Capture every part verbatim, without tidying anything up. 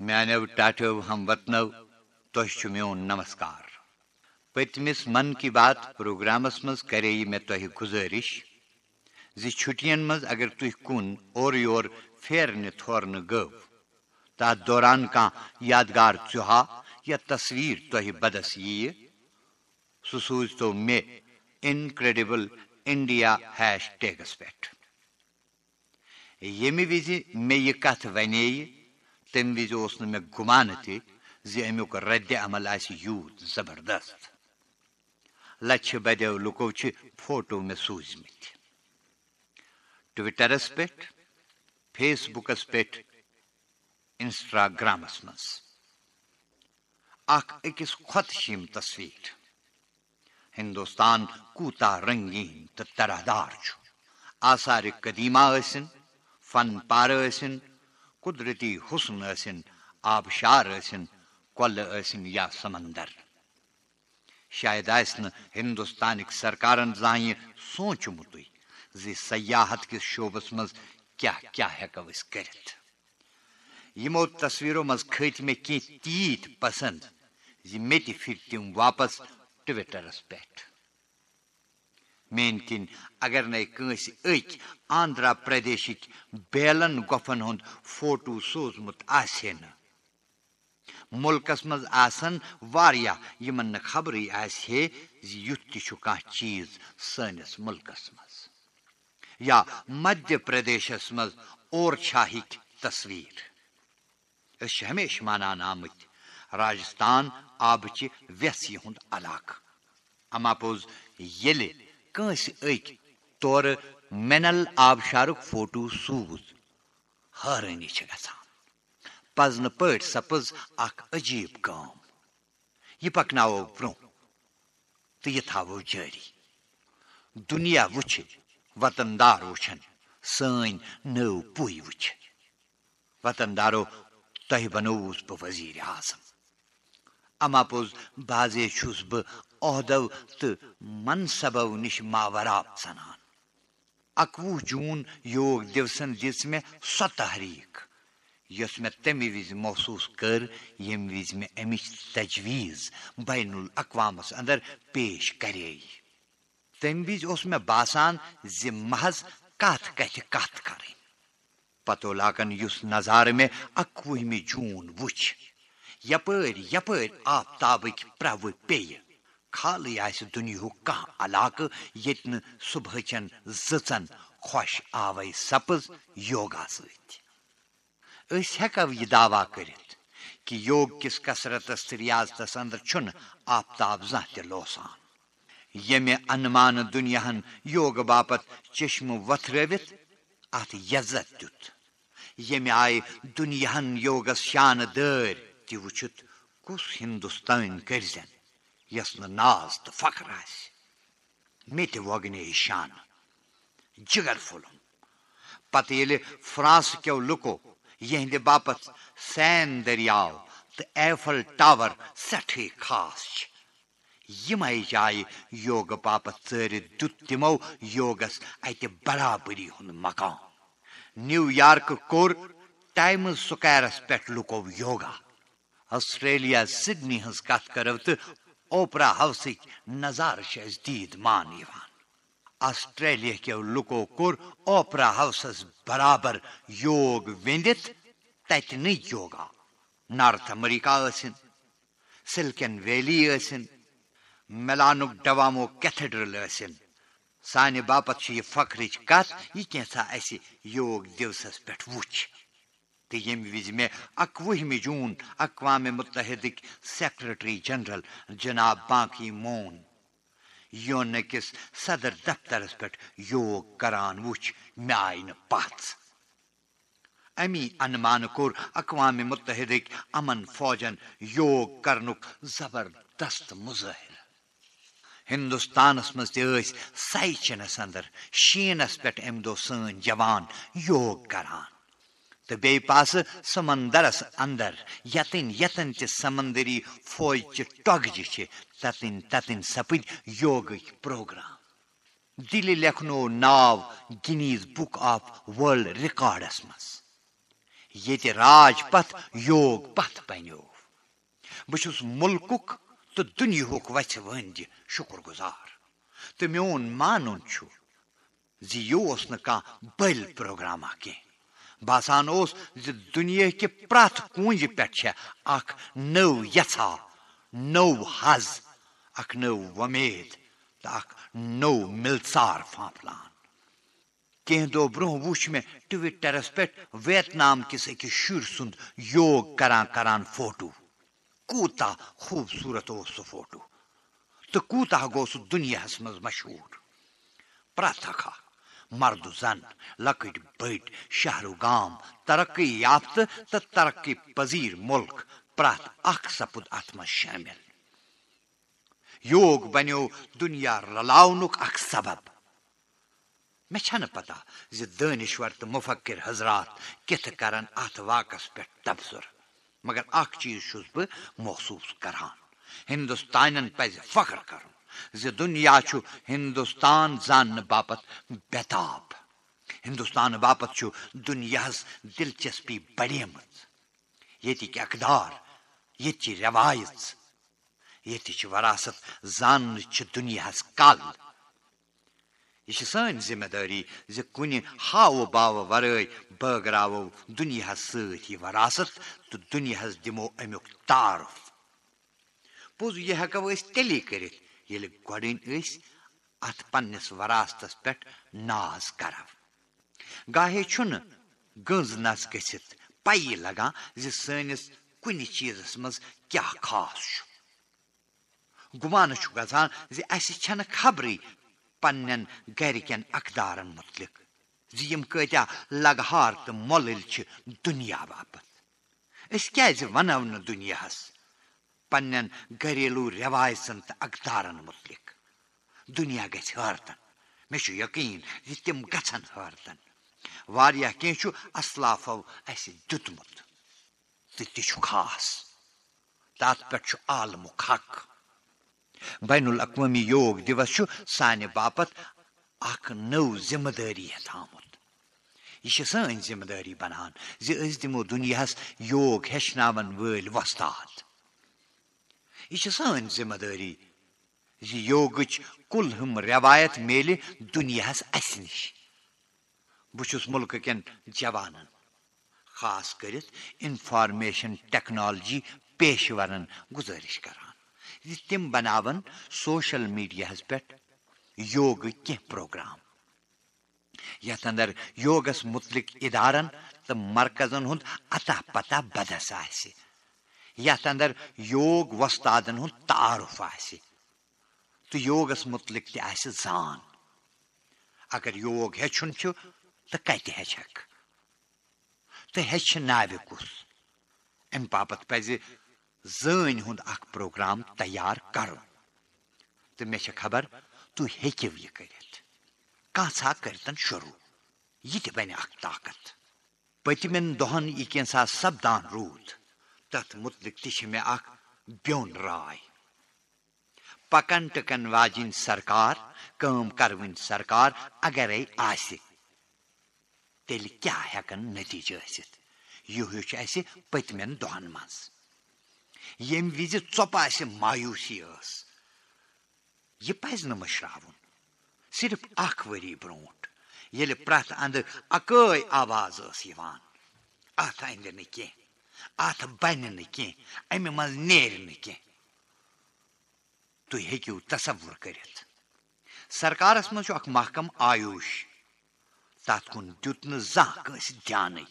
میانو tattoo ہم وطنو تہ میون نمسکار. پتمس من کی بات پروگرامس مز کرے میں تہ گزارش زی چھٹین مز اگر تھی کن اور یور پھیرنے تھورن گو تات دوران کان یادگار چوہا یا تصویر تہ بدس یہ سہ سوز تو مے انکریڈبل انڈیا ہیش ٹیگس پہ. یمہ وز مے یہ کت ونے تم وز اس مے گمان تہ زی امیک رد عمل آس یوت زبردست. لچھ بدو لکو چھ فوٹو مے سوزمت ٹویٹرس پہ، فیس بکس پہ، انسٹاگرامس مز. اخ اکس خودشیم تصویر. ہندوستان کوتا رنگین تو طرح دار چھ. آثار قدیمہ ٲسِن، فن پارٕ ٲسِن، قدرتی حسن ٲسِن، آبشار ٲسِن، کۄلہٕ ٲسِن یا سمندر. شاید آسہِ نہٕ ہندوستانٕکۍ سرکارن زانٛہہ یہِ سوٗنٛچمُتٕے زِ سیاحت کِس شعبس منٛز کیٛاہ کیٛاہ ہٮ۪کو أسۍ کٔرِتھ. یِمو تصویرو منٛز کھٔتۍ مےٚ کینٛہہ تیٖتۍ پسنٛد زِ مےٚ تہِ پھِرۍ تِم واپس ٹویٹرس پٮ۪ٹھ. میٛٲنۍ کِنۍ اگر نے کٲنٛسہِ أکۍ آندھرا پردیشٕکۍ بیلن گۄپھن ہُنٛد فوٹو سوٗزمُت آسہِ نہٕ. مُلکس منٛز آسن واریاہ یِمن نہٕ خبرٕے آسہِ ہے زِ یُتھ تہِ چھُ کانٛہہ چیٖز سٲنِس مُلکس منٛز. یا مدھیہ پردیشس منٛز اورچھاہٕکۍ تصویر. أسۍ چھِ ہمیشہِ مانان آمٕتۍ راجستھان آبچہِ ویٚسہِ ہُنٛد علاقہٕ. اما پوٚز ییٚلہِ کٲنٛسہِ أکۍ تورٕ مِنل آبشارُک فوٹو سوٗز حٲرٲنی چھِ گژھان. پزنہٕ پٲٹھۍ سپٕز اکھ عجیٖب کٲم. یہِ پکناوو برٛونٛہہ تہٕ یہِ تھاوو جٲری. دُنیا وٕچھِ، وطن دار وٕچھن، سٲنۍ نٔو پُے وٕچھِ. وطن دارو تۄہہِ بنووُس بہٕ وزیٖرِ اعظم. اما پوٚز بازے چھُس بہٕ عہدو تہٕ منصبو نِش ماورا ژنان. اکوُہ جوٗن یوگ دِوسن دِژ مےٚ سۄ تحریٖک یۄس مےٚ تمہِ وِزِ محسوٗس کٔر ییٚمہِ وِزِ مےٚ امِچ تجویٖز بین الاقوامس اندر پیش کرے. تمہِ وِزِ اوس مےٚ باسان زِ محض کتھ کتھِ کتھ کرٕنۍ. پتو لاگن یُس نظارٕ مےٚ اکوُہمہِ جوٗن وُچھ، یپٲرۍ یپٲرۍ آفتابٕکۍ پرٛوٕ پیٚیہِ، خالٕے آسہِ دُنیہُک کانٛہہ علاقہٕ ییٚتہِ نہٕ صبحٕچن زٕژن خۄش آوے سپٕز یوگا سۭتۍ. أسۍ ہٮ۪کو یہِ دعوا کٔرِتھ کہِ یوگ کِس کثرتس تہٕ ریاضتس اندر چھُنہٕ آفتاب زانٛہہ تہِ لوسان. ییٚمہِ انمانہٕ دُنیاہن یوگہٕ باپتھ چشمہٕ وۄتھرٲوِتھ اتھ یزت دیُت، ییٚمہِ آیہِ دُنیاہن یوگس شانہٕ دٲرۍ تہِ وٕچھِتھ کُس ہندوستٲنۍ کٔرزٮ۪ن یس نہٕ ناز تہٕ فخر آسہِ. مےٚ تہِ وۄگنے شانہٕ، جگر پھوٚلُم. پتہٕ ییٚلہِ فرانس کیو لُکو یہنٛدِ باپتھ سین دٔریاو تہٕ ایفل ٹاور سٮ۪ٹھٕے خاص چھِ، یِمے جایہِ یوگہٕ باپتھ ژٲرِتھ دیُت تِمو یوگس اتہِ برابری ہُنٛد مقام. نیو یارکہٕ کوٚر ٹایمز سکویرس پٮ۪ٹھ لُکو یوگا. آسٹریلیا سڈنی ہٕنٛز کتھ کرو تہٕ اوپرا ہاؤسٕکۍ نظارٕ چھِ اَسہِ دیٖد مان یِوان. آسٹریلیا کیو لُکو کوٚر اوپرا ہاؤسس برابر یوگ ویندِتھ تتہِ نٕے یوگا. نارتھ امریکہ ٲسِن، سلکن ویلی ٲسِن، میلانُک ڈوامو کیتھیڈرل ٲسِن، سانہِ باپتھ چھِ یہِ فخرٕچ کتھ یہِ کینٛژھا اسہِ یوگ دِوسس پٮ۪ٹھ وُچھ. تہٕ ییٚمہِ وِزِ مےٚ اکوُہمہِ جوٗن اقوام متحدٕکۍ سیکرٹری جنرل جناب بان کی مون یوٗن أکِس صدر دفترس پٮ۪ٹھ یوگ کران وُچھ مےٚ آیہِ نہٕ پژھ. امی انمانہٕ کوٚر اقوام متحدٕکۍ امن فوجن یوگ کرنُک زبردست مظٲہرٕ. ہندوستانس منٛز تہِ ٲسۍ سیچنس اندر شیٖنس پٮ۪ٹھ امہِ دۄہ سٲنۍ جوان یوگ کران. تہٕ بیٚیہِ پاسہٕ سمندرس اندر یتن یتن تہِ سمندری فوجچہِ ٹۄگجہِ چھِ تتن تتن سپٕدۍ یوگٕکۍ پروگرام. دِلہِ لیکھنوو ناو Guinness book of world records منٛز. یہ راج پتھ یوگ پتھ بنیو بہت ملکک تو دنیاک وچھ ؤند شکر گزار تو میون مانن زی یہ نا بل پروگرامہ کی باسان اس دنیا کہ پرت کنج پہ اخ نو یژھا نو حز اخ نو ومید تو اخ نو ملژار پھانپلان کینہ دہ برہ وچھ میں ٹویٹرس پہ ویتنام کس اکس شر سند یوگ کران کران فوٹو کوتا خوبصورت اس سہ فوٹو تو کوتا گو سہ دنیا مز مشہور پرت اکھ مرد زن لکٹ بڑ شہر و گام ترقی یافتہ تو ترقی پذیر ملک پرت اخ سپد ات مز شامل یوگ بنیو دنیا رلاونک اخ سبب میں چھن پتہ زِ دانشور تو مفکر حضرات کت کرن ات واقعس پہ تبصر مگر اخ چیز چھس بہ محسوس کران ہندوستانن پز فخر کرن زِ دنیا چھُ ہندوستان زاننہ باپت بےتاب ہندوستان باپت چھُ دنیاہس دلچسپی بڑیمٕژ ییٚتِکۍ اقدار ییٚتچہِ روایژ ییٚتِچ وراثت زاننہ چھِ دنیاہس کل یہ چھ سٲنۍ ذمہ دٲری زِ کُنہِ ہاوٕ باوٕ ورٲے بٲگراوو دنیاہس سۭتۍ یہ وراثت تہٕ دنیاہس دِمو امیُک تعارف پوٚز یہِ ہٮ۪کو أسۍ تیٚلی کٔرِتھ ییٚلہِ گۄڈٕنۍ أسۍ اتھ پننس وراثتس پٮ۪ٹھ ناز کرو گاہے چھُنہٕ گٔنٛز نژ گٔژھِتھ پیی لگان زِ سٲنِس کُنہِ چیٖزس منٛز کیٛاہ خاص چھُ گُمانہٕ چھُ گژھان زِ اسہِ چھنہٕ خبرٕے پننٮ۪ن گرِکٮ۪ن اقدارن متعلق زِ یِم کۭتیاہ لگہار تہٕ مۄلٕلۍ چھِ دنیا باپت أسۍ کیٛازِ ونو نہٕ دنیاہس پننٮ۪ن گھریلوٗ رٮ۪وایژن تہٕ اقدارن متعلق دنیا گژھِ حٲرتن مےٚ چھُ یقیٖن زِ تِم گژھن حٲرتن واریاہ کینٛہہ چھُ اسلافو اسہِ دیُتمُت تہٕ تہِ چھُ خاص تتھ پٮ۪ٹھ چھُ عالمُک حق بین الاقوامی یوگ دیوس چھُ سانہِ باپت اکھ نٔو ذمہ دٲری ہٮ۪تھ آمُت یہ چھِ سٲنۍ ذمہ دٲری بنان زِ أسۍ دِمو دنیاہس یوگ ہیٚچھناون وٲلۍ وۄستاد یہ چھِ سٲنۍ ذمہ دٲری زِ یوگٕچ کُل ہم روایت میلہِ دنیاہس اسہِ نِش بہٕ چھُس ملکہٕ کٮ۪ن جوانن خاص کٔرِتھ انفارمیشن ٹیکنالوجی پیشورن گزٲرش کران زِ تِم بناون سوشل میڈیاہس پٮ۪ٹھ یوگٕکۍ کینٛہہ پروگرام یتھ اندر یوگس متعلق ادارن تہٕ مرکزن ہُنٛد اتا پتہ بدس آسہِ یتھ اندر یوگ وۄستادن ہُنٛد تعارف آسہِ تہٕ یوگس متعلق تہِ آسہِ زان اگر یوگ ہیٚچھُن چھُ تہٕ کتہِ ہیٚچھکھ تہٕ ہیٚچھناوِ کُس امہِ باپت پزِ زٲنۍ ہُنٛد اکھ پروگرام تیار کرُن تہٕ مےٚ چھےٚ خبر تُہۍ ہیٚکِو یہِ کٔرِتھ کانٛژھا کٔرتن شروٗع یہِ تہِ بنہِ اکھ طاقت پٔتمٮ۪ن دۄہن یہِ کینٛژھا سپدان روٗد تتھ متعلق تہِ چھِ مےٚ اکھ بیوٚن راے پکن ٹکن واجِنۍ سرکار کٲم کروٕنۍ سرکار اگرے آسہِ تیٚلہِ کیٛاہ ہٮ۪کن نتیٖجہٕ ٲسِتھ یہِ ہیوٗ چھُ اسہِ پٔتمٮ۪ن دۄہن منٛز ییٚمہِ وِزِ ژۄپہٕ اسہِ مایوٗسی ٲس یہِ پزِ نہٕ مٔشراوُن صرف اکھ ؤری برونٛٹھ ییٚلہِ پرٛٮ۪تھ اندٕ اکٲے آواز ٲس یِوان اتھ اندِ نہٕ کینٛہہ اتھ بنہِ نہٕ کینٛہہ امہِ منٛز نیرِ نہٕ کینٛہہ تُہۍ ہیٚکِو تصور کٔرِتھ سرکارس منٛز چھُ اکھ محکم آیوٗش تتھ کُن دیُت نہٕ زانٛہہ کٲنٛسہِ دھیانٕے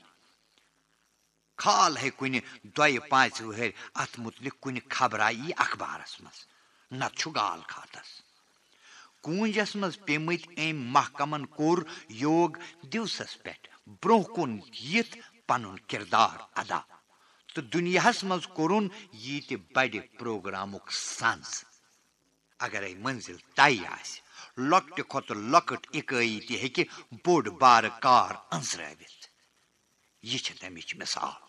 کھال ہے کُنہِ دۄیہِ پانٛژِ وٕہٕرۍ اتھ متعلق کُنہِ خبرا یی اخبارس منٛز نتہٕ چھُ گال کھاتس کوٗنجس منٛز پیٚمٕتۍ أمۍ محکمن کوٚر یوگ دیوسس پٮ۪ٹھ برونٛہہ کُن یِتھ پنُن کردار ادا تہٕ دُنیاہس منٛز کوٚرُن ییٖتہِ بڑِ پروگرامُک سنز اگرے منزل طے آسہِ لۄکٹہِ کھۄتہٕ لۄکٕٹ اِکٲیی تہِ ہیٚکہِ بوٚڑ بارٕ کار أنزرٲوِتھ یہِ چھِ تمِچ مثال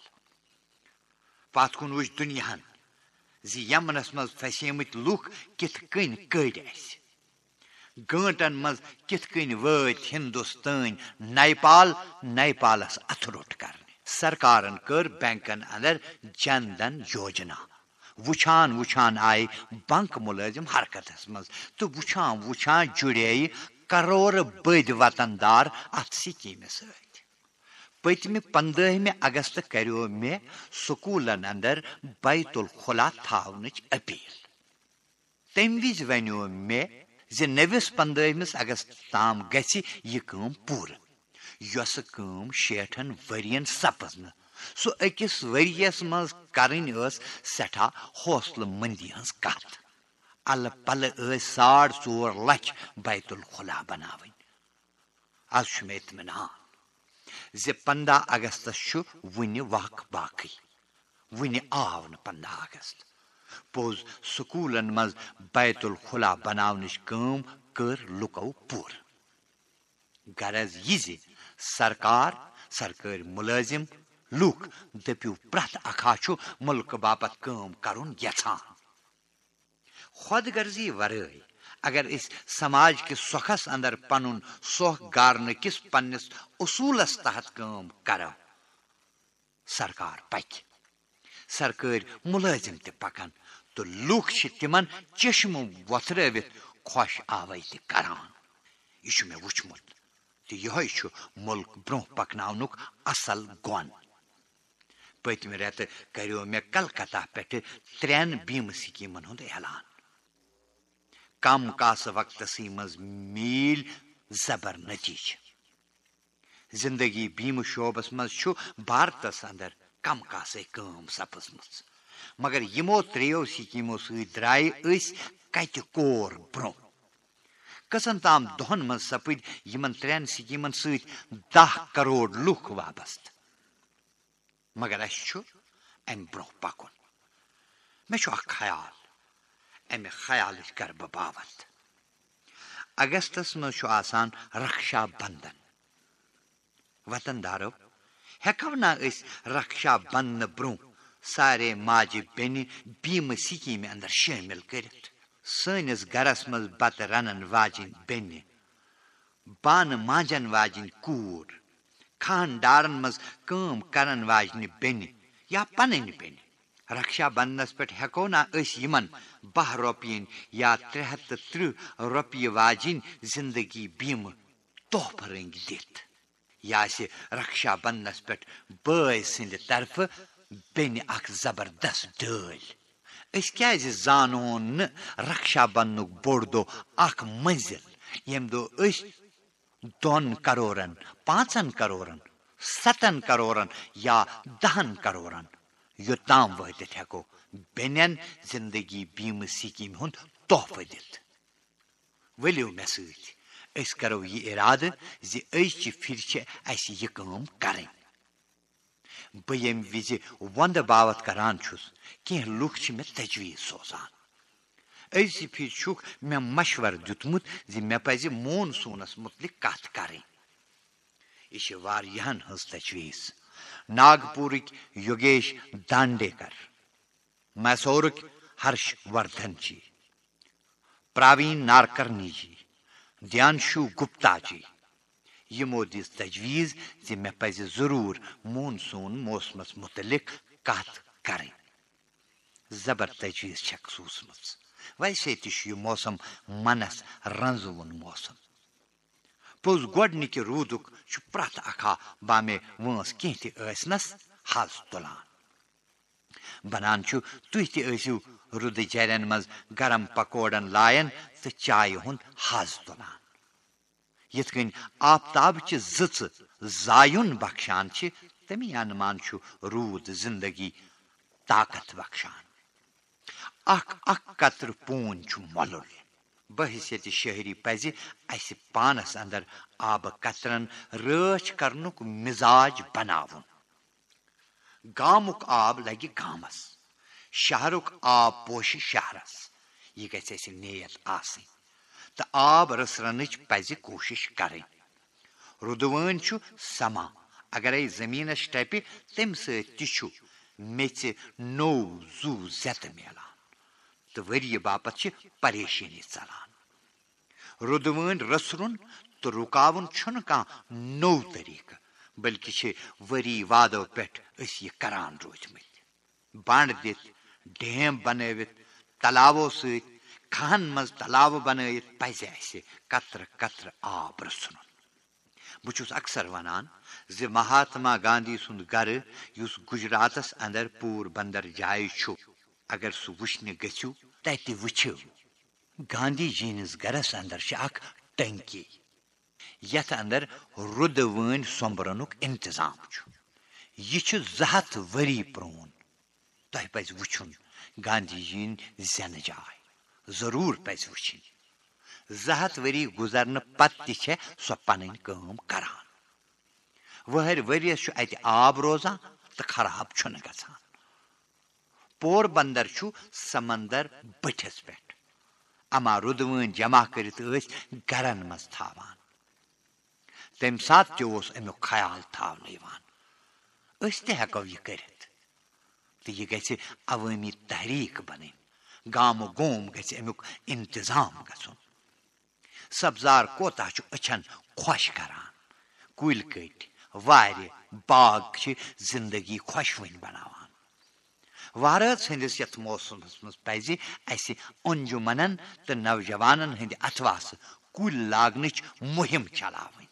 پتھ کُن وٕچھ دُنیاہن زِ یمنس منٛز پھسیمٕتۍ لُکھ کِتھ کٔنۍ کٔڑۍ اسہِ گٲنٹن منٛز کِتھ کٔنۍ وٲتۍ ہندوستٲنۍ نیپال نیپالس اتھٕ روٚٹ کرنہِ سرکارن کر بینکن اندر جن دن یوجنا وچھان وچھان آئی بنک ملازم حرکتس مز تو وچھان وچھان جڑے کرور بد وطن دار ات سکیمہ ست پتمہ پندہمہ اگست کریو مے سکولن اندر بیت الخلا تھاونچ اپیل تم وز ونیو مے ز نوس پندہمس اگست تام گژھِ یہ کام پور یس کام شیٹھن ورین سپز ن سو اکس وریس مز کرن اس سٹھا حوصلہ مندی ہنز کت ال پل اس ساڑ ژور لچھ بیت الخلا بناون آز چھ مے اطمینان ز پندہ اگستس چھ ون وق باقی ون آو ن پندہ اگست پوز سکولن مز بیت الخلا بناونچ کام کر لکو پور غرض یہ ز سرکار سرکاری ملازم لوک دپیو پرت اکھا چھ ملک باپت کام کرن یژھان خود غرضی ورائے اگر اس سماج کس سکھس اندر پنن سوکھ گارن کس پنس اصولس تحت کام کرو سرکار پک سرکاری ملازم تہ پکن تو لوک چھ تمن چشم وتھرٲوِتھ خوش آوائی تہ کران یہ چھ مے وچھمت تو یہ ملک برو پکناونک اصل گون پتم رت کریو مے کلکتہ پہ ترین بیمہ سکیمن ہند اعلان کم کاس وقتس مز میل زبر نتیجہ زندگی بیمہ شعبس مز چھ بھارتس اندر کم کاسے کام سپزمژ مگر یمو تریو سکیمو ست درائے اس کت کور برو کسن تام دہن من سپد یمن ترین سکیمن ست دہ کروڑ لوک وابست مگر اس چھ ام برو پکن مے چھ اخ خیال امہ خیال کر بہ باوت اگستس مز چھ آسان رکشا بندھن وطن دارو ہیکو نا اس رکشا بندھن برو سارے ماجہ بینہ بیمہ سکیمہ اندر شامل کرت سنس گرس مز بت رنن واجن بینہ بانہ مانجن واجن کور خاندارن مز کام کرن واجنہ بینہ یا پنن بینہ رکشا بندھنس پہ ہیکو نا اس یمن بہ روپین یا ترے ہتھ تہ ترہ روپیہ واجن زندگی بیمہ تحفہ رنگ دت یا رکشا بندھنس پہ بٲے سند طرف بینہ اخ زبردست ڈٲلۍ اس کیازِ زانون نہ رکشا بندھنک بوڑ دۄہ اخ منزل یم دۄہ أسۍ دۄن کروڑن پانژن کروڑن ستن کروڑن یا دہن کروڑن یوتام وٲتِتھ ہیکو بینن زندگی بیمہ سکیم ہند تحفہ دتھ ؤلِو مے سۭتۍ أسۍ کرو یہ ارادٕ زِ أزچہِ پھرِ چھِ اسہِ یہِ کٲم کرٕنۍ بہ یم وز وند باوت کران چھس کینٛہہ لُکھ چھ مے تجویز سوزان أزچہِ پھر چھُکھ مے مشور دیُتمُت زِ مے پزِ مونسونس متعلق کتھ کرٕنۍ یہ چھ واریاہن ہٕنٛز تجویز ناگپورٕکۍ یوگیش دانڈیکر میسورٕکۍ ہرش وردھن جی پراوین نارکرنی جی دیانشو گپتا جی یمو دِژ تجویز زِ مے پزِ ضرور مونسون موسمس متعلق کتھ کرٕنۍ زبر تجویز چھکھ سوٗزمٕژ ویسے تہِ چھُ یہِ موسم منس رنزوُن موسم پوٚز گۄڈنِکہِ روٗدُک چھُ پرٛٮ۪تھ اکھا بامے وٲنٛس کینٛہہ تہِ ٲسنس حظ تُلان بنان چھُ تُہۍ تہِ ٲسِو رُدٕ جرٮ۪ن منٛز گرم پکوڑن لایان تہٕ چایہِ ہُنٛد حظ تُلان یِتھ کٔنۍ آفتابچہِ زٕژٕ زایُن بخشان چھِ تمی انمان چھُ روٗد زندگی طاقت بخشان اکھ اکھ قطرٕ پوٗنۍ چھُ مۄلُل بحثیتِ شہری پزِ اسہِ پانس اندر آبہٕ قطرن رٲچھ کرنُک مزاج بناوُن گامُک آب لگہِ گامس شہرُک آب پوشہِ شہرس یہ گژھِ اسہِ نیت آسٕنۍ تہٕ آب رٕژھرنٕچ پزِ کوٗشش کرٕنۍ رُدوٲنۍ چھُ سما اگرے زمیٖنس ٹپہِ تمہِ سۭتۍ تہِ چھُ میژِ نوٚو زُو زیتہٕ میلان تہٕ ؤرۍیہِ باپتھ چھِ پریشٲنی ژلان رُدوٲنۍ رژھرُن تہٕ رُکاوُن چھُنہٕ کانٛہہ نوٚو طریٖقہٕ بلکہ وری وادو پہ اس یہ کران روزمت بانڈ دت ڈیم بنوت تلاوو ست کھہن مز تلاو بنائت پزِ اسہِ قطرٕ قطرٕ آب رسن بہٕ چھُس اکثر ونان زِ مہاتما گاندھی سُنٛد گرٕ یُس گجراتس اندر پور بندر جایہِ چھُ اگر سُہ وٕچھنہِ گٔژھِو تتہِ وٕچھِو گاندھی جی نِس گرس اندر چھِ اکھ ٹنکی یتھ اندر رُدٕ وٲنۍ سومبرنُک انتظام چھُ یہِ چھُ زٕ ہتھ ؤری پرون تۄہہِ پزِ وٕچھُن گاندھی جی یِن زینہٕ جاے ضروٗر پزِ وٕچھِنۍ زٕ ہتھ ؤری گُزرنہٕ پتہٕ تہِ چھےٚ سۄ پنٕنۍ کٲم کران وٕہٕرۍ ؤرِیس چھُ اتہِ آب روزان تہٕ خراب چھُنہٕ گژھان پور بندر چھُ سمندر بٔٹھِس پٮ۪ٹھ اما رُدوٲنۍ جمع کٔرِتھ ٲسۍ گرن منٛز تھاوان تمہِ ساتہٕ تہِ اوس امیُک خیال تھاونہٕ یِوان أسۍ تہِ ہٮ۪کو یہِ کٔرِتھ تہٕ یہِ گژھِ عوٲمی تحریٖک بنٕنۍ گامہٕ گوم گژھِ امیُک انتظام گژھُن سبزار کوتاہ چھُ أچھن خۄش کران کُلۍ کٔٹۍ وارِ باغ چھِ زندگی خۄشوٕنۍ بناوان وہرٲژ ہٕنٛدِس یتھ موسمس منٛز پزِ اسہِ انجمنن تہٕ نوجوانن ہٕنٛدِ اتھواسہٕ کُلۍ لاگنٕچ مُہم چلاوٕنۍ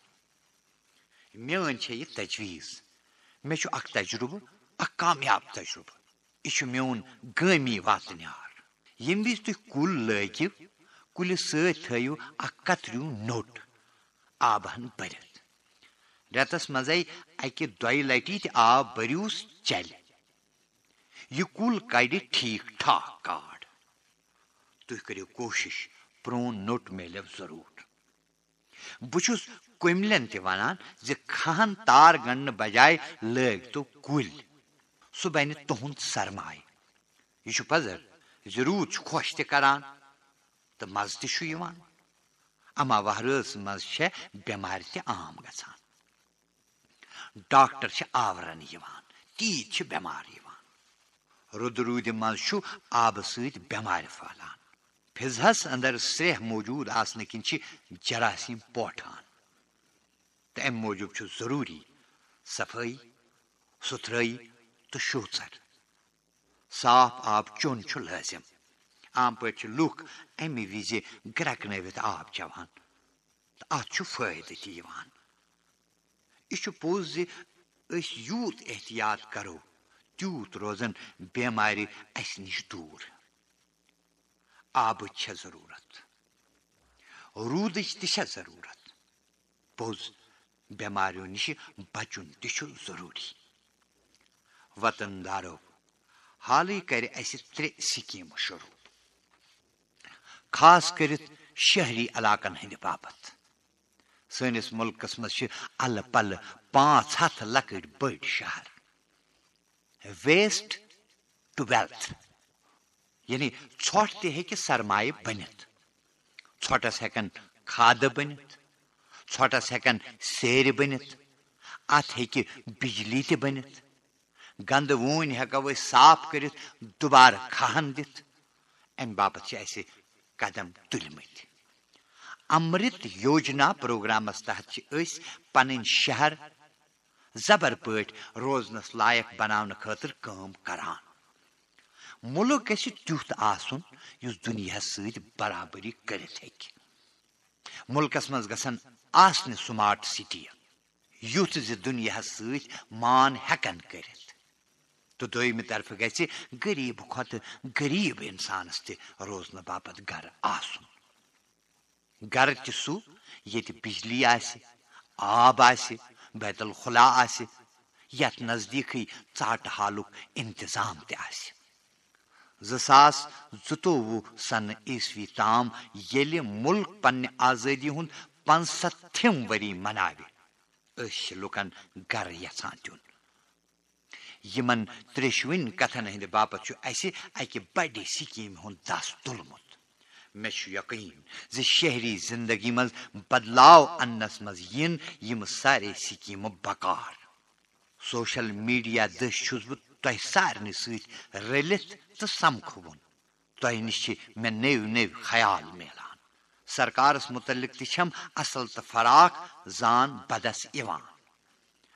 میٲنۍ چھےٚ یہِ تجویٖز مےٚ چھُ اکھ تجربہٕ اکھ کامیاب تجربہٕ یہِ چھُ میون گٲمی واتنیار ییٚمہِ وِزِ تُہۍ کُل لٲگِو کُلِس سۭتۍ تھٲیِو اکھ کتریوٗ نوٚٹ آبہن بٔرِتھ رٮ۪تس منٛزے اکہِ دۄیہِ لٹہِ تہِ آب بٔرِوُس چلہِ یہِ کُل کڑِ ٹھیٖک ٹھاک کاڈ تُہۍ کٔرِو کوٗشش پرون نوٚٹ میلو ضروٗر بہٕ چھُس کُملٮ۪ن تہِ ونان زِ کھہن تار گنڈنہٕ بجاے لٲگۍتو کُلۍ سُہ بنہِ تُہُنٛد سرمایہِ یہِ چھُ پزر زِ روٗد چھُ خۄش تہِ کران تہٕ مزٕ تہِ چھُ یِوان اما وہرٲژ منٛز چھےٚ بٮ۪مارِ تہِ عام گژھان ڈاکٹر چھِ آورن یِوان تیٖتۍ چھِ بٮ۪مار یِوان رُدٕ روٗدِ منٛز چھُ آبہٕ سۭتۍ بٮ۪مارِ پھٔہلان فضہس اندر سرٛیٚح موجوٗد آسنہٕ کِنۍ چھِ جراثیٖم پوٹھان تہٕ امہِ موٗجوٗب چھُ ضروٗری صفٲیی سُتھرٲیی تہٕ شوژر صاف آب چوٚن چھُ لٲزِم عام پٲٹھۍ چھِ لُکھ امہِ وِزِ گرٛٮ۪کنٲوِتھ آب چٮ۪وان تہٕ اتھ چھُ فٲیدٕ تہِ یِوان یہِ چھُ پوٚز زِ أسۍ یوٗت احتیاط کرو تیوٗت روزن بٮ۪مارِ اسہِ نِش دوٗر آبٕچ چھےٚ ضروٗرت روٗدٕچ تہِ چھےٚ ضروٗرت پوٚز بٮ۪ماریو نِش بچُن تہِ چھُ ضروٗری وطن دارو حالٕے کرِ اسہِ ترٛےٚ سکیٖمہٕ شروٗع خاص کٔرِتھ شہری علاقن ہٕنٛدِ باپتھ سٲنِس مُلکس منٛز چھِ الہٕ پلہٕ پانٛژھ ہتھ لۄکٕٹۍ بٔڑۍ شہر ویسٹ ٹُو ویلتھ یعنی ژھۄٹھ تہِ ہیٚکہِ سرمایہِ بٔنِتھ ژھۄٹس ہٮ۪کن کھادٕ بٔنِتھ ژھۄٹس ہٮ۪کن سیرِ بٔنِتھ اتھ ہیٚکہِ بجلی تہِ بٔنِتھ گنٛدٕ ووٗنۍ ہٮ۪کو أسۍ صاف کٔرِتھ دُبارٕ کھہن دِتھ امہِ باپتھ چھِ اسہِ قدم تُلۍمٕتۍ امرت یوجنا پروگرامس تحت چھِ أسۍ پنٕنۍ شہر زبر پٲٹھۍ روزنس لایق بناونہٕ خٲطرٕ کٲم کران مُلک گژھِ تیُتھ آسُن یُس دُنیاہس سۭتۍ برابری کٔرِتھ ہیٚکہِ مُلکس منٛز گژھن آسنہِ سمارٹ سٹی یُتھ زِ دُنیاہس سۭتۍ مان ہٮ۪کن کٔرِتھ تہٕ دوٚیمہِ طرفہٕ گژھِ غریٖب کھۄتہٕ غریٖب انسانس تہِ روزنہٕ باپتھ گرٕ آسُن گرٕ تہِ سُہ ییٚتہِ بجلی آسہِ آب آسہِ بیت الخلا آسہِ یتھ نزدیٖکھٕے ژاٹہٕ حالُک انتظام تہِ آسہِ زٕ ساس زٕتووُہ سنہٕ عیسوی تام ییٚلہِ مُلک پننہِ آزٲدی ہُنٛد پانٛژستتھِم ؤری مناوِ أسۍ چھِ لُکن گرٕ یژھان دیُن یِمن ترٛیشوٕنۍ کتھن ہٕنٛدِ باپتھ چھُ اسہِ اکہِ بڑِ سکیٖمہِ ہُنٛد دس تُلمُت مےٚ چھُ یقیٖن زِ شہری زندگی منٛز بدلاو اننس منٛز یِن یِم سارے سکیٖمہٕ بکار سوشل میڈیا دٔسۍ چھُس بہٕ تۄہہِ سارنٕے سۭتۍ رٔلِتھ تہٕ سمکھوُن تۄہہِ نِش چھِ مےٚ نٔوۍ نٔوۍ خیال میلان سرکارس متعلق تہِ چھم اصل تہٕ فراق زان بدس یِوان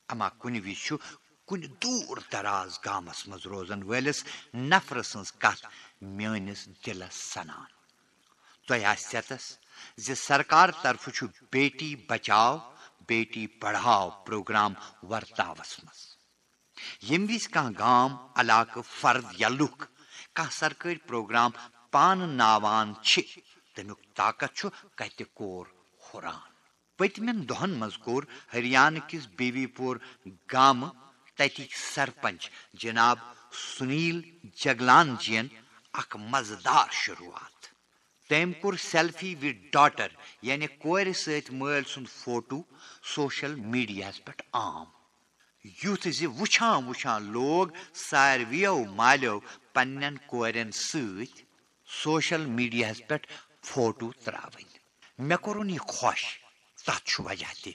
اما کُنہِ وِزِ چھُ کُنہِ دوٗر دراز گامس منٛز روزن وٲلِس نفرٕ سٕنٛز کتھ میٲنِس دِلس سنان. تۄہہِ آسہِ ژٮ۪تس زِ سرکار طرفہٕ چھُ بیٹی بچاو بیٹی پڑھاو پروگرام ورتاوس منٛز. ییٚمہِ وِزِ کانٛہہ گام علاقہٕ فرد یا لُکھ کانٛہہ سرکٲرۍ پروگرام پانہٕ ناوان چھِ تمیُک طاقت چھُ کتہِ کور ہُران. پٔتمٮ۪ن دۄہن منٛز کوٚر ہریانہٕ کِس بیوی پور گامہٕ تتِکۍ سرپنچ جناب سنیل جگلان جین اکھ مزٕدار شروعات. تٔمۍ کوٚر سیلفی وِد ڈاٹر یعنی کورِ سۭتۍ مٲلۍ سُنٛد فوٹو سوشل میڈیاہس پٮ۪ٹھ عام. یُتھ زِ وٕچھان وٕچھان لوگ ساروِیو مالیو پننٮ۪ن کورٮ۪ن سۭتۍ سوشل میڈیاہس پٮ۪ٹھ فوٹو تراوٕنۍ. مےٚ کوٚرُن یہِ خۄش. تتھ چھُ وجہ تہِ.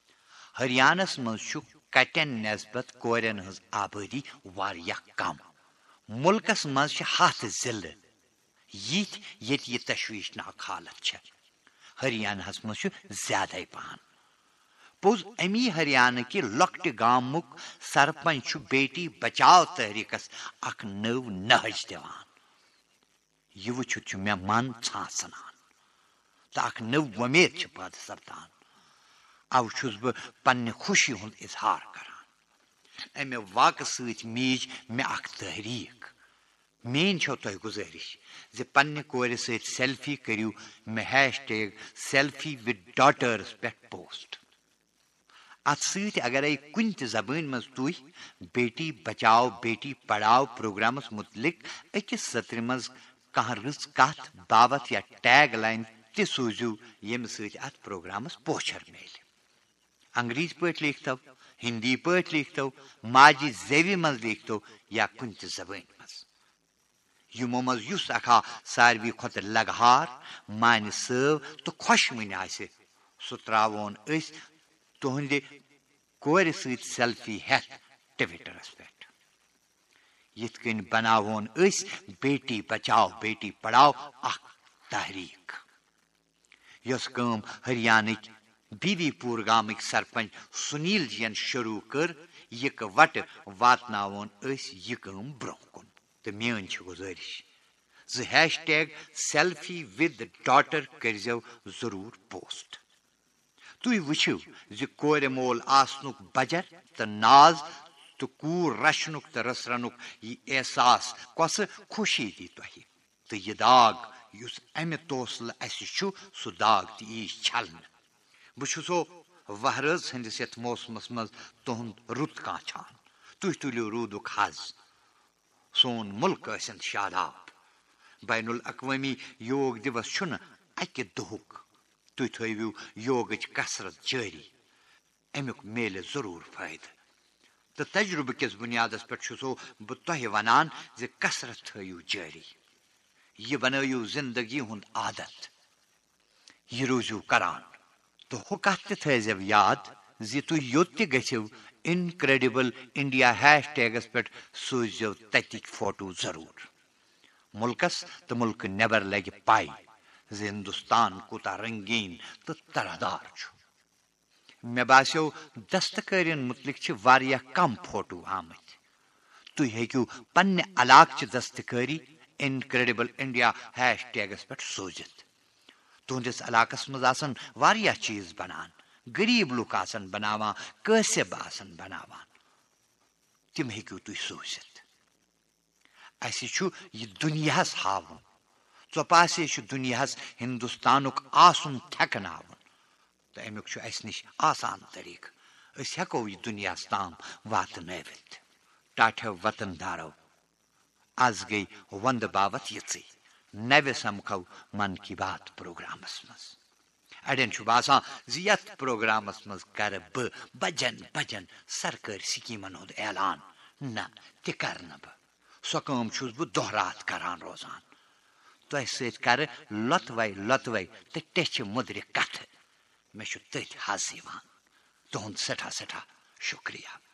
ہریانس منٛز چھُ کٹٮ۪ن نسبت کورٮ۪ن ہٕنٛز آبٲدی واریاہ کم. مُلکس منٛز چھِ ہتھ ضلعہٕ یِتھۍ ییٚتہِ یہِ تشویشناک حالت چھےٚ. ہریانہس منٛز چھُ زیادَے پہن. پوٚز امی ہریانہٕ کہِ لۄکٹہِ گامُک سرپنچ چھُ بیٹی بچاو تحریٖکس اکھ نٔو نہج دِوان. یہِ وٕچھِتھ چھُ مےٚ من ژھانٛس ژھٕنان تہٕ اکھ نٔو وۄمید چھِ پٲدٕ سپدان. اوٕ چھُس بہٕ پننہِ خوشی ہُنٛد اظہار کران. امہِ واقعہٕ سۭتۍ میٖج مےٚ اکھ تحریٖک. میٲنۍ چھو تۄہہِ گُزٲرِش زِ پننہِ کورِ سۭتۍ سیلفی کٔرِو مےٚ ہیش ٹیگ سیلفی وِد ڈاٹٲرٕس پٮ۪ٹھ پوسٹ. اتھ سۭتۍ اگرے کُنہِ تہِ زبٲنۍ منٛز تُہۍ بیٹی بچاو بیٹی پڑھاو پروگرامس متعلق أکِس سطرِ منٛز کانٛہہ رٕژ کتھ باوتھ یا ٹیگ لاین تہِ سوٗزِو ییٚمہِ سۭتۍ اتھ پروگرامس پوچھر میلہِ. انگریزی پٲٹھۍ لیٖکھتو، ہندی پٲٹھۍ لیٖکھتو، ماجہِ زیوِ منٛز لیٖکھتو یا کُنہِ تہِ زبٲنۍ منٛز. یِمو منٛز یُس اکھا ساروی کھۄتہٕ لگہار، مانہِ سٲو تہٕ خۄشوٕنۍ آسہِ سُہ تراوون أسۍ تُہنٛدِ کورِ سۭتۍ سیلفی ہٮ۪تھ ٹویٹرس پٮ۪ٹھ. یِتھ کٔنۍ بناوون أسۍ بیٹی بچاو بیٹی پڑھاو اکھ تحریٖک. یۄس کٲم ہریانٕکۍ بیوی پور گامٕکۍ سرپنچ سنیل جین شروٗع کٔر یِکہٕ وٹہٕ واتناوون أسۍ یہِ کٲم برونٛہہ کُن. تہٕ میٲنۍ چھِ گُزٲرِش زِ hash tag selfie with daughter کٔرزیو ضروٗر پوسٹ. تُہۍ وٕچھِو زِ کورِ مول آسنُک بجر تہٕ ناز تہٕ کوٗر رچھنُک تہٕ رٔسرنُک یہِ احساس کۄسہٕ خوشی دی تۄہہِ. تہٕ یہِ داغ یُس امہِ توسلہٕ اسہِ چھُ سُہ داغ تہِ یی چھلنہٕ. بہٕ چھُسو وہرٲژ ہٕنٛدِس یتھ موسمس منٛز تُہُنٛد رُت کانٛچھان. تُہۍ تُلِو روٗدُک حظ. سون مُلک ٲسِن شاداب. بین الاقوٲمی یوگ دِوس چھُنہٕ اکہِ دۄہُک. تُہۍ تھٲوِو یوگٕچ کثرت جٲری. امیُک میلہِ ضروٗر فٲیدٕ. تہٕ تجرُبہٕ کِس بُنیادس پٮ۪ٹھ چھُسو بہٕ تۄہہِ ونان زِ کثرت تھٲیِو جٲری. یہِ بنٲیِو زندگی ہُنٛد عادت. یہِ روٗزِو کران. تہٕ ہُہ کتھ تہِ تھٲیزیو یاد زِ تُہۍ یوٚت تہِ گٔژھِو اِنکریڈِبل انڈیا ہیش ٹیگس پٮ۪ٹھ سوٗززیو تتِکۍ فوٹو ضروٗر. مُلکس تہٕ مُلکہٕ نٮ۪بر لگہِ پاے زِ ہندوستان کوٗتاہ رنگیٖن تہٕ ترادار چھُ. مےٚ باسیو دستکٲرین متعلق چھِ واریاہ کم فوٹو آمٕتۍ. تُہۍ ہیٚکِو پننہِ علاقچہِ دستکٲری اِنکریڈِبل انڈیا ہیش ٹیگس پٮ۪ٹھ سوٗزِتھ. تُہنٛدِس علاقس منٛز آسن واریاہ چیٖز بنان. غریٖب لُکھ آسن بناوان، کٲسِب آسن بناوان. تِم ہیٚکِو تُہۍ سوٗزِتھ. اسہِ چھُ یہِ دُنیاہس ہاوُن. ژۄپاسے چھُ دُنیاہس ہندوستانُک آسُن تھٮ۪کناوُن. تہٕ امیُک چھُ اسہِ نِش آسان طریٖقہٕ. أسۍ ہٮ۪کو یہِ دُنیاہس تام واتنٲوِتھ. ٹاٹھیو وطن دارو، آز گٔے وندٕ باوتھ یِژٕے. نوِ سمکھو من کی بات پروگرامس منٛز. اڑٮ۪ن چھُ باسان زِ یتھ پروگرامس منٛز کرٕ بہٕ بجن بجن سرکٲرۍ سکیٖمن ہُنٛد اعلان. نہ، تہِ کرٕ نہٕ بہٕ. سۄ کٲم چھُس بہٕ دۄہ راتھ کران روزان. تۄہہِ سۭتۍ کرٕ لۄتوے لۄتوے تہٕ ٹیچھِ مُدرِ کتھٕ. مےٚ چھُ تٔتھۍ حظ یِوان. تُہُنٛد سٮ۪ٹھاہ سٮ۪ٹھاہ شُکریہ.